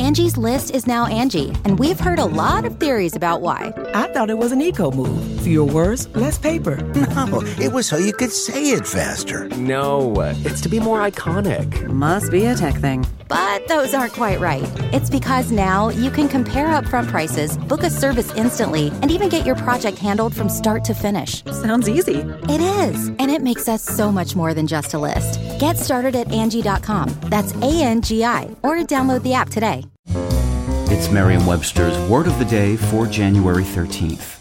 Angie's List is now Angie, and we've heard a lot of theories about why. I thought it was an eco move. Fewer words, less paper. No, it was so you could say it faster. No, it's to be more iconic. Must be a tech thing. But those aren't quite right. It's because now you can compare upfront prices, book a service instantly, and even get your project handled from start to finish. Sounds easy. It is, and it makes us so much more than just a list. Get started at Angie.com. That's ANGI, or download the app today. It's Merriam-Webster's Word of the Day for January 13th.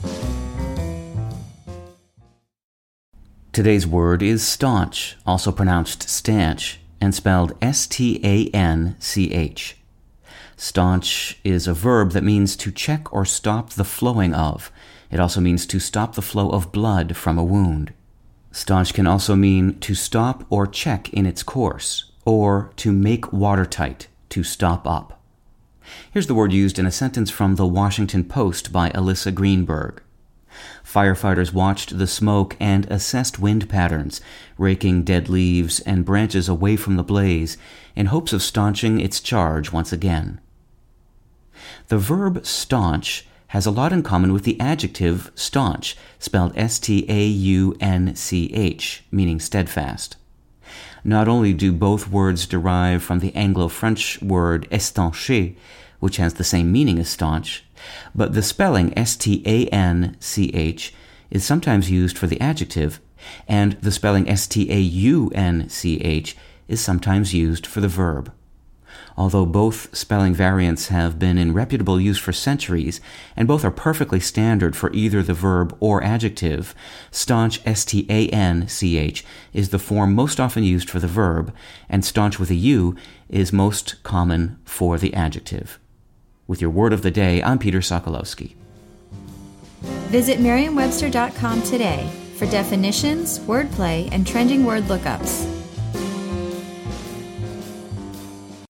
Today's word is staunch, also pronounced stanch, and spelled S-T-A-N-C-H. Staunch is a verb that means to check or stop the flowing of. It also means to stop the flow of blood from a wound. Staunch can also mean to stop or check in its course, or to make watertight, to stop up. Here's the word used in a sentence from The Washington Post by Alyssa Greenberg. Firefighters watched the smoke and assessed wind patterns, raking dead leaves and branches away from the blaze in hopes of staunching its charge once again. The verb staunch has a lot in common with the adjective staunch, spelled S-T-A-U-N-C-H, meaning steadfast. Not only do both words derive from the Anglo-French word estancher, which has the same meaning as staunch, but the spelling S-T-A-N-C-H is sometimes used for the adjective, and the spelling S-T-A-U-N-C-H is sometimes used for the verb. Although both spelling variants have been in reputable use for centuries, and both are perfectly standard for either the verb or adjective, staunch S-T-A-N-C-H is the form most often used for the verb, and staunch with a U is most common for the adjective. With your Word of the Day, I'm Peter Sokolowski. Visit Merriam-Webster.com today for definitions, wordplay, and trending word lookups.